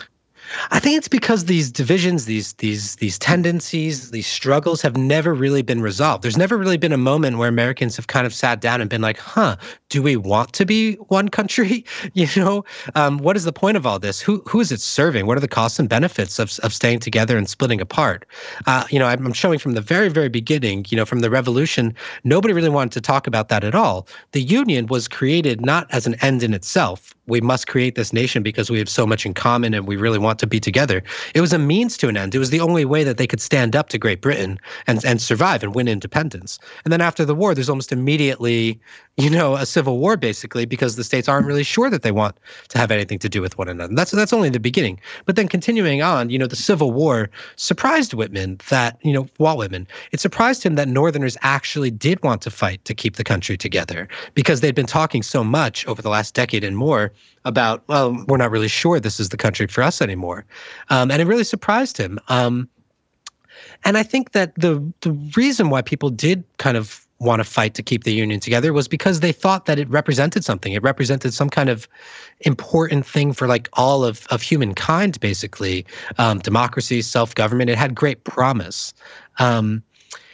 I think it's because these divisions, these these these tendencies, these struggles have never really been resolved. There's never really been a moment where Americans have kind of sat down and been like, huh, do we want to be one country? You know, um, what is the point of all this? Who who is it serving? What are the costs and benefits of of staying together and splitting apart? Uh, you know, I'm showing from the very, very beginning, you know, from the revolution, nobody really wanted to talk about that at all. The Union was created not as an end in itself. We must create this nation because we have so much in common and we really want to be together. It was a means to an end. It was the only way that they could stand up to Great Britain and, and survive and win independence. And then after the war, there's almost immediately, you know, a civil war basically because the states aren't really sure that they want to have anything to do with one another. And that's that's only the beginning. But then continuing on, you know, the Civil War surprised Whitman that, you know, Walt Whitman, it surprised him that Northerners actually did want to fight to keep the country together because they'd been talking so much over the last decade and more about, well, we're not really sure this is the country for us anymore. Um, and it really surprised him. Um, and I think that the the reason why people did kind of want to fight to keep the Union together was because they thought that it represented something. It represented some kind of important thing for like all of, of humankind, basically. Um, democracy, self-government, it had great promise. Um,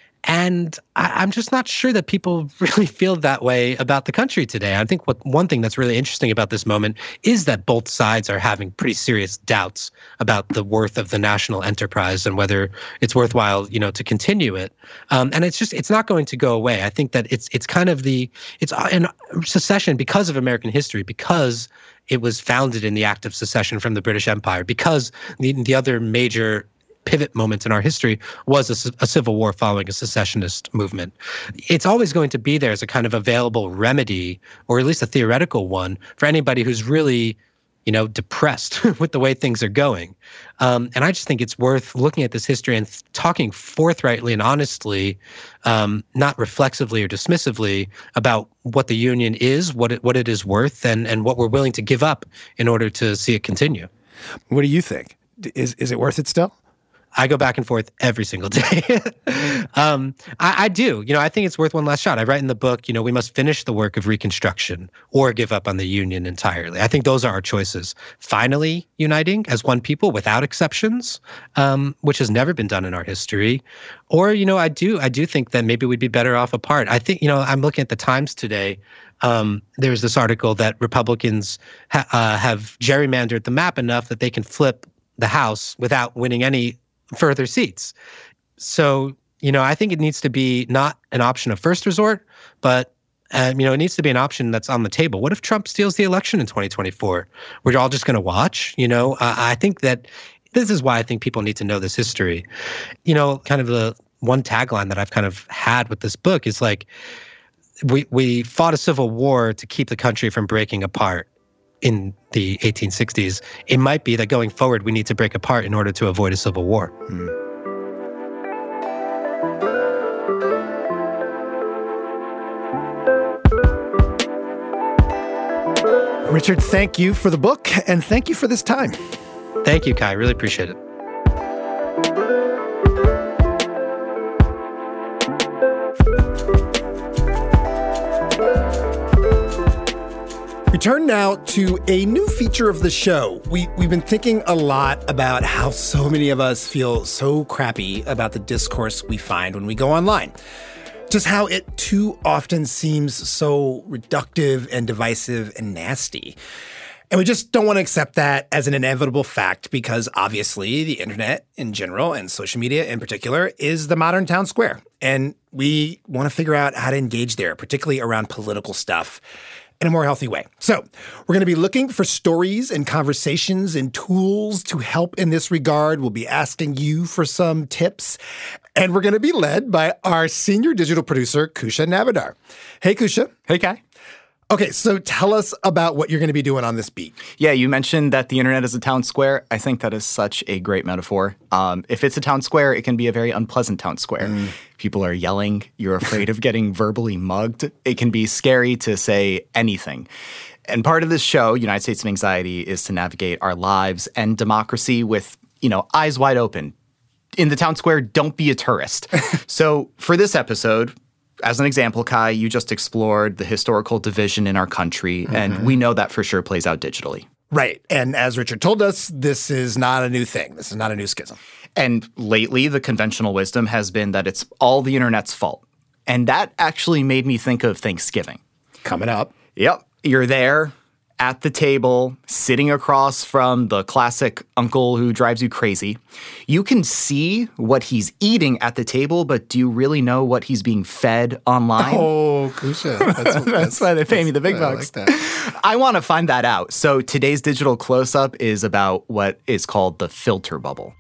And I, I'm just not sure that people really feel that way about the country today. I think what one thing that's really interesting about this moment is that both sides are having pretty serious doubts about the worth of the national enterprise and whether it's worthwhile, you know, to continue it. Um, and it's just it's not going to go away. I think that it's it's kind of the it's in secession because of American history, because it was founded in the act of secession from the British Empire, because the the other major pivot moment in our history was a, a civil war following a secessionist movement. It's always going to be there as a kind of available remedy, or at least a theoretical one, for anybody who's really, you know, depressed with the way things are going. Um, and I just think it's worth looking at this history and th- talking forthrightly and honestly, um, not reflexively or dismissively, about what the Union is, what it, what it is worth, and, and what we're willing to give up in order to see it continue. What do you think? Is is it worth it still? I go back and forth every single day. um, I, I do. You know, I think it's worth one last shot. I write in the book, you know, we must finish the work of Reconstruction or give up on the Union entirely. I think those are our choices. Finally uniting as one people without exceptions, um, which has never been done in our history. Or, you know, I do, I do think that maybe we'd be better off apart. I think, you know, I'm looking at the Times today. Um, there's this article that Republicans ha- uh, have gerrymandered the map enough that they can flip the House without winning any further seats. So, you know, I think it needs to be not an option of first resort, but, um, you know, it needs to be an option that's on the table. What if Trump steals the election in twenty twenty-four? We're all just going to watch, you know? Uh, I think that this is why I think people need to know this history. You know, kind of the one tagline that I've kind of had with this book is like, we, we fought a civil war to keep the country from breaking apart in the eighteen sixties. It might be that going forward, we need to break apart in order to avoid a civil war. Hmm. Richard, thank you for the book, and thank you for this time. Thank you, Kai. Really appreciate it. Return now to a new feature of the show. We, we've been thinking a lot about how so many of us feel so crappy about the discourse we find when we go online. Just how it too often seems so reductive and divisive and nasty. And we just don't want to accept that as an inevitable fact because obviously the internet in general and social media in particular is the modern town square. And we want to figure out how to engage there, particularly around political stuff, in a more healthy way. So we're going to be looking for stories and conversations and tools to help in this regard. We'll be asking you for some tips. And we're going to be led by our senior digital producer, Kusha Navidar. Hey, Kusha. Hey, Kai. Okay, so tell us about what you're going to be doing on this beat. Yeah, you mentioned that the internet is a town square. I think that is such a great metaphor. Um, if it's a town square, it can be a very unpleasant town square. Mm. People are yelling. You're afraid of getting verbally mugged. It can be scary to say anything. And part of this show, United States of Anxiety, is to navigate our lives and democracy with, you know, eyes wide open. In the town square, don't be a tourist. So for this episode, as an example, Kai, you just explored the historical division in our country, mm-hmm. and we know that for sure plays out digitally. Right. And as Richard told us, this is not a new thing. This is not a new schism. And lately, the conventional wisdom has been that it's all the internet's fault. And that actually made me think of Thanksgiving. Coming up. Yep. You're there at the table, sitting across from the classic uncle who drives you crazy. You can see what he's eating at the table, but do you really know what he's being fed online? Oh, Kusha. That's, that's, that's why they pay me the big bucks. I, like I want to find that out. So today's digital close-up is about what is called the filter bubble.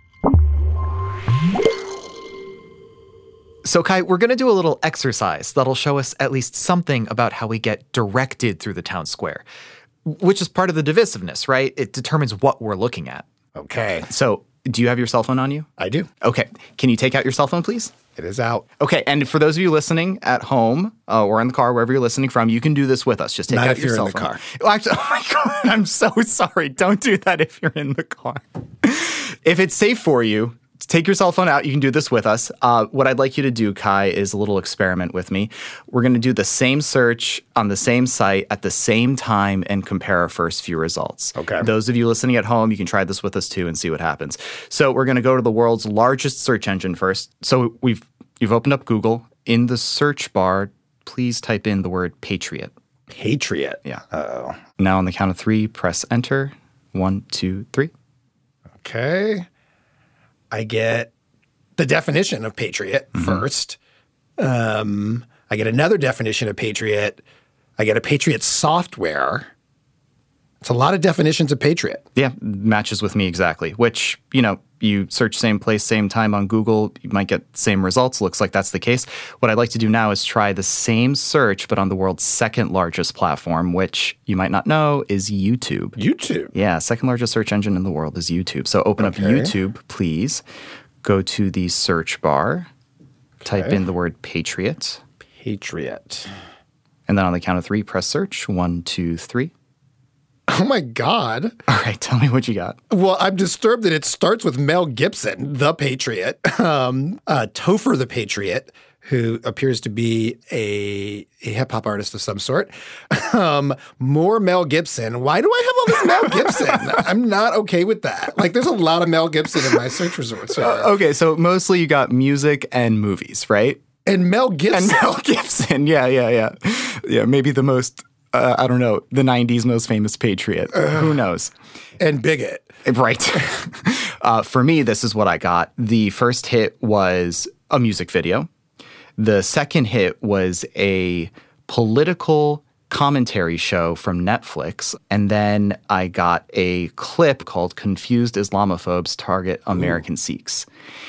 So, Kai, we're going to do a little exercise that'll show us at least something about how we get directed through the town square, which is part of the divisiveness, right? It determines what we're looking at. Okay. So, do you have your cell phone on you? I do. Okay. Can you take out your cell phone, please? It is out. Okay. And for those of you listening at home uh, or in the car, wherever you're listening from, you can do this with us. Just take Not out if your you're cell in the phone. car. Well, actually, oh my God, I'm so sorry. Don't do that if you're in the car. If it's safe for you, take your cell phone out. You can do this with us. Uh, what I'd like you to do, Kai, is a little experiment with me. We're going to do the same search on the same site at the same time and compare our first few results. Okay. Those of you listening at home, you can try this with us too and see what happens. So we're going to go to the world's largest search engine first. So we've you've opened up Google. In the search bar, please type in the word Patriot. Patriot? Yeah. Uh-oh. Now on the count of three, press enter. One, two, three. Okay. I get the definition of patriot mm-hmm. first. Um, I get another definition of patriot. I get a patriot software. It's a lot of definitions of patriot. Yeah, matches with me exactly, which, you know, you search same place, same time on Google, you might get same results. Looks like that's the case. What I'd like to do now is try the same search, but on the world's second largest platform, which you might not know is YouTube. YouTube? Yeah, second largest search engine in the world is YouTube. So open okay. up YouTube, please. Go to the search bar. Okay. Type in the word Patriot. Patriot. And then on the count of three, press search. One, two, three. Oh, my God. All right, tell me what you got. Well, I'm disturbed that it starts with Mel Gibson, the Patriot, um, uh, Topher the Patriot, who appears to be a, a hip-hop artist of some sort. Um, more Mel Gibson. Why do I have all this Mel Gibson? I'm not okay with that. Like, there's a lot of Mel Gibson in my search results. Uh, okay, so mostly you got music and movies, right? And Mel Gibson. And Mel Gibson, yeah, yeah, yeah. Yeah, maybe the most... Uh, I don't know, the nineties most famous patriot. Uh, Who knows? And bigot. Right. uh, for me, this is what I got. The first hit was a music video. The second hit was a political commentary show from Netflix. And then I got a clip called Confused Islamophobes Target American Ooh. Sikhs.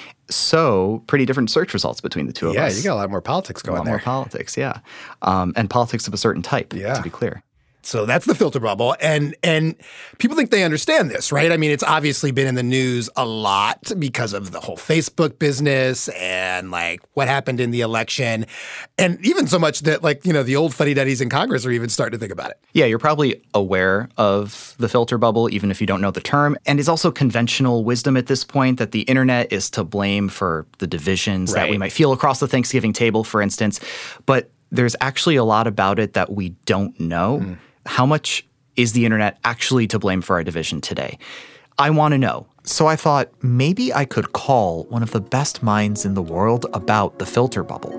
So pretty different search results between the two of yeah, us. Yeah, you got a lot more politics going there. A lot there. more politics, yeah. Um, and politics of a certain type, yeah. to be clear. So that's the filter bubble. And and people think they understand this, right? I mean, it's obviously been in the news a lot because of the whole Facebook business and like what happened in the election. And even so much that like, you know, the old fuddy-duddies in Congress are even starting to think about it. Yeah, you're probably aware of the filter bubble, even if you don't know the term. And it's also conventional wisdom at this point that the internet is to blame for the divisions right. that we might feel across the Thanksgiving table, for instance. But there's actually a lot about it that we don't know. Mm. How much is the internet actually to blame for our division today? I want to know. So I thought maybe I could call one of the best minds in the world about the filter bubble.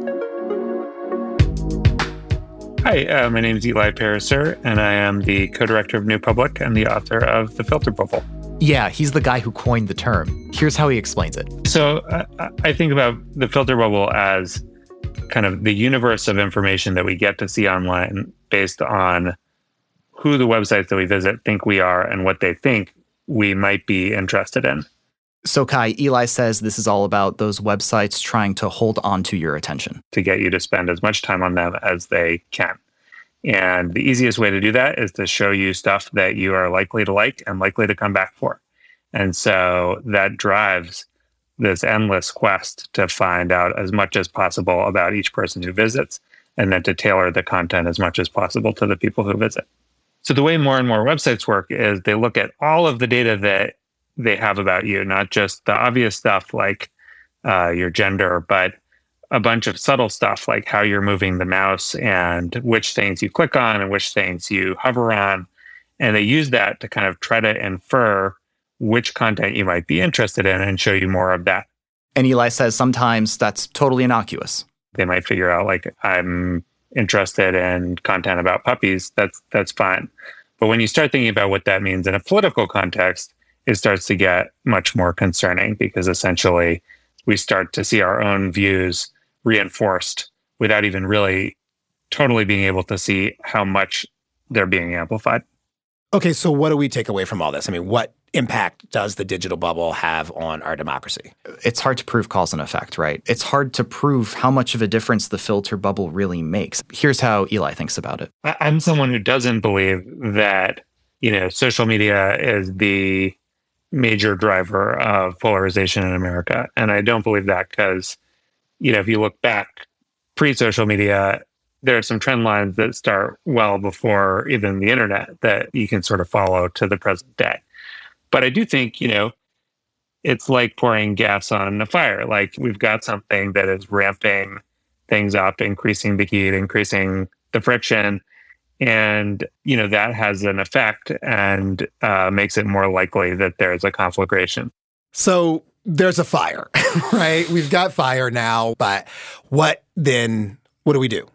Hi, uh, my name is Eli Pariser, and I am the co-director of New Public and the author of The Filter Bubble. Yeah, he's the guy who coined the term. Here's how he explains it. So uh, I think about the filter bubble as kind of the universe of information that we get to see online based on who the websites that we visit think we are and what they think we might be interested in. So Kai, Eli says this is all about those websites trying to hold on to your attention. To get you to spend as much time on them as they can. And the easiest way to do that is to show you stuff that you are likely to like and likely to come back for. And so that drives this endless quest to find out as much as possible about each person who visits, and then to tailor the content as much as possible to the people who visit. So the way more and more websites work is they look at all of the data that they have about you, not just the obvious stuff like uh, your gender, but a bunch of subtle stuff like how you're moving the mouse and which things you click on and which things you hover on. And they use that to kind of try to infer which content you might be interested in and show you more of that. And Eli says sometimes that's totally innocuous. They might figure out, like, I'm interested in content about puppies. That's that's fine. But when you start thinking about what that means in a political context, it starts to get much more concerning, because essentially we start to see our own views reinforced without even really totally being able to see how much they're being amplified. Okay, so what do we take away from all this? I mean, what impact does the digital bubble have on our democracy? It's hard to prove cause and effect, right? It's hard to prove how much of a difference the filter bubble really makes. Here's how Eli thinks about it. I'm someone who doesn't believe that, you know, social media is the major driver of polarization in America. And I don't believe that because, you know, if you look back pre-social media, there are some trend lines that start well before even the internet that you can sort of follow to the present day. But I do think, you know, it's like pouring gas on a fire. Like, we've got something that is ramping things up, increasing the heat, increasing the friction. And, you know, that has an effect and uh, makes it more likely that there's a conflagration. So there's a fire, right? We've got fire now, but what then, what do we do?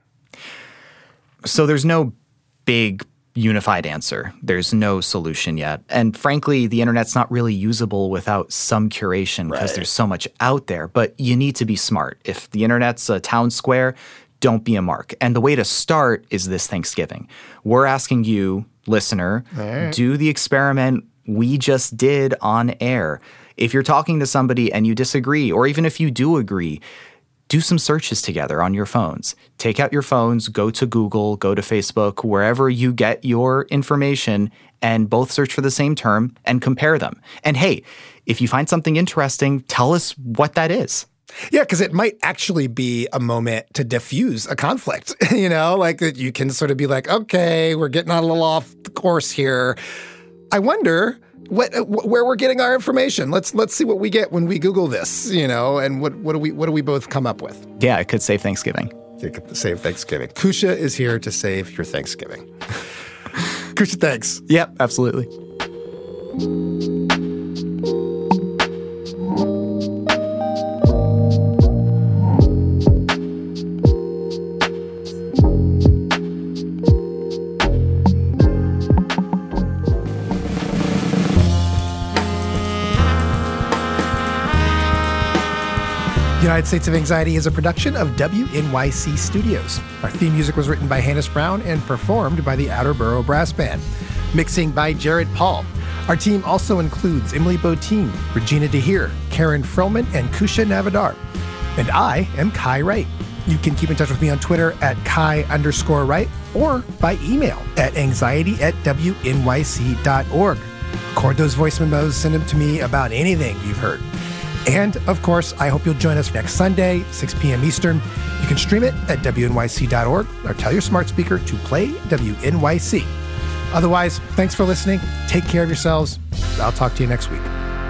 So there's no big unified answer. There's no solution yet. And frankly, the internet's not really usable without some curation because Right. there's so much out there. But you need to be smart. If the internet's a town square, don't be a mark. And the way to start is this Thanksgiving. We're asking you, listener, right. do the experiment we just did on air. If you're talking to somebody and you disagree, or even if you do agree, do some searches together on your phones. Take out your phones, go to Google, go to Facebook, wherever you get your information, and both search for the same term and compare them. And hey, if you find something interesting, tell us what that is. Yeah, because it might actually be a moment to diffuse a conflict, you know, like that you can sort of be like, okay, we're getting a little off the course here. I wonder what where we're getting our information. Let's let's see what we get when we Google this, you know, and what what do we what do we both come up with? Yeah, it could save Thanksgiving. It could save Thanksgiving. Kusha is here to save your Thanksgiving. Kusha, thanks. Yep, absolutely. United States of Anxiety is a production of W N Y C Studios. Our theme music was written by Hannes Brown and performed by the Attleboro Brass Band. Mixing by Jared Paul. Our team also includes Emily Botine, Regina DeHeer, Karen Frillman, and Kusha Navadar. And I am Kai Wright. You can keep in touch with me on Twitter at Kai underscore Wright or by email at anxiety at W N Y C dot org. Record those voice memos, send them to me about anything you've heard. And, of course, I hope you'll join us next Sunday, six p.m. Eastern. You can stream it at W N Y C dot org or tell your smart speaker to play W N Y C. Otherwise, thanks for listening. Take care of yourselves. I'll talk to you next week.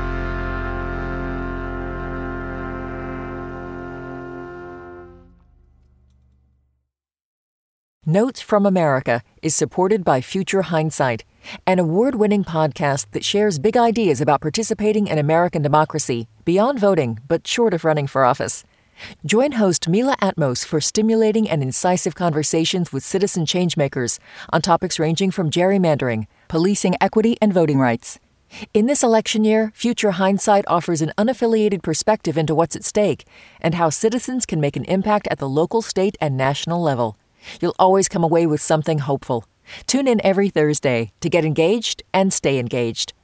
Notes from America is supported by Future Hindsight, an award-winning podcast that shares big ideas about participating in American democracy beyond voting, but short of running for office. Join host Mila Atmos for stimulating and incisive conversations with citizen changemakers on topics ranging from gerrymandering, policing equity, and voting rights. In this election year, Future Hindsight offers an unaffiliated perspective into what's at stake and how citizens can make an impact at the local, state, and national level. You'll always come away with something hopeful. Tune in every Thursday to get engaged and stay engaged.